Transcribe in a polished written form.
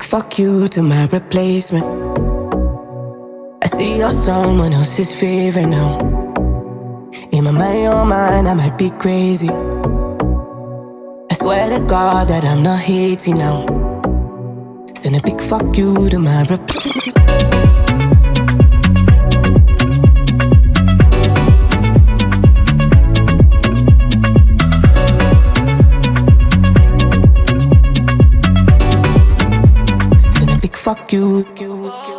fuck you to my replacement. I see you're someone else's favorite now. In my mind, your mind, I might be crazy. I swear to God that I'm not hating now. Send a big fuck you to my replacement. Fuck you.